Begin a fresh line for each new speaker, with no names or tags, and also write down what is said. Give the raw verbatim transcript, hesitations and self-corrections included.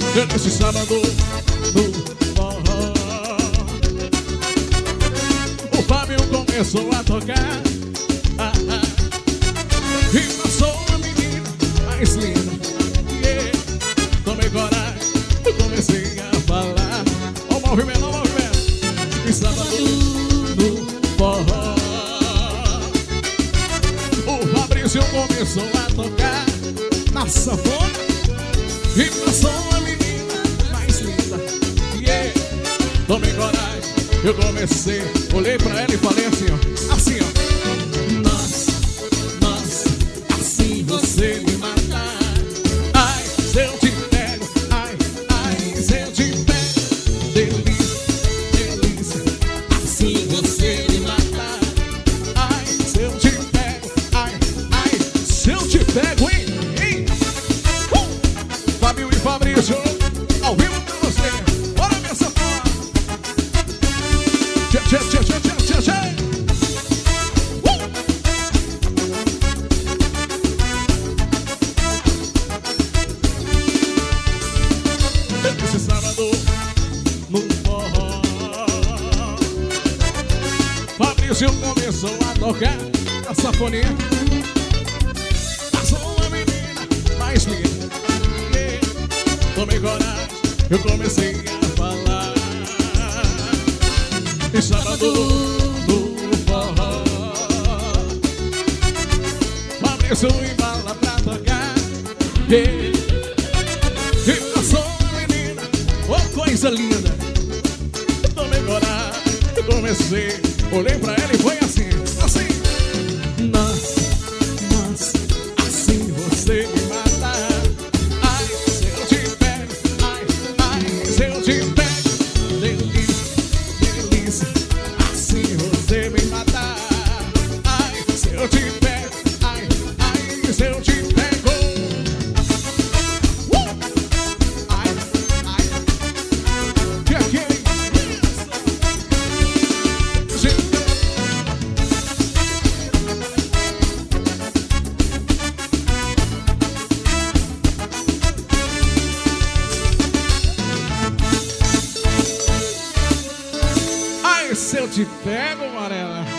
Nesse sábado no forró, o Fábio começou a tocar, ah, ah, e passou uma menina mais linda, yeah. Tomei coragem, comecei a falar. Ó o movimento, ó o movimento. E sábado no forró, o Fabrício começou a tocar na sanfona e passou uma menina mais linda, yeah. Tomei coragem, eu comecei, olhei pra ela e falei assim, ó, assim, ó. Nós, nós, assim você me matar. Ai, se eu te pego, ai, ai, se eu te pego. Delícia, delícia, assim você me matar. Ai, se eu te pego, ai, ai, se eu te pego, hein, hein. Uh! Fábio e Fabrício, ao vivo pra você. Bora ver essa porra. Tchê, tchê, tchê, tchê, tchê, tchê, tchê. Uh! Esse sábado no forró, Fabrício começou a tocar a sanfoninha. Passou uma menina mais linda, yeah. Tomei coragem, eu comecei a falar. E sábado no forró, Fabrício embala pra tocar, yeah. E passou uma menina, oh coisa linda. Tomei coragem, eu comecei, olhei pra ela e foi assim, assim. Nós, nós, assim você me mata. Ai, se eu te pego, ai, ai, se eu te pego. Delícia, delícia, assim você me mata. Ai, se eu te pego, ai, ai, se eu te pego. Uh! Ai, ai, que aquele. Ai, se eu te pego, Marela.